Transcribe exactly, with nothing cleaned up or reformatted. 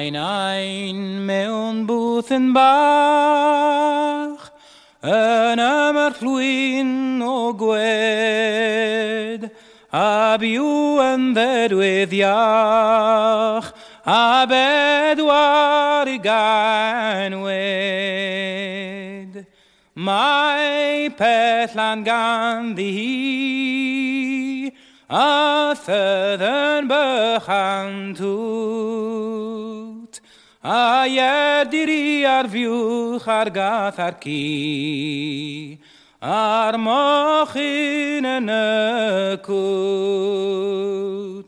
Ein ein mewn bwth yn bach, yn ymyr llwyn o gwed, a byw yn ddedwydd iach, a bedwar i ganwyd. Mae pellan ganddi hi, a thydd yn bychan tŵt, a ierdir i ar fiwch ar gath ar ci, a'r mochyn yn y cwt.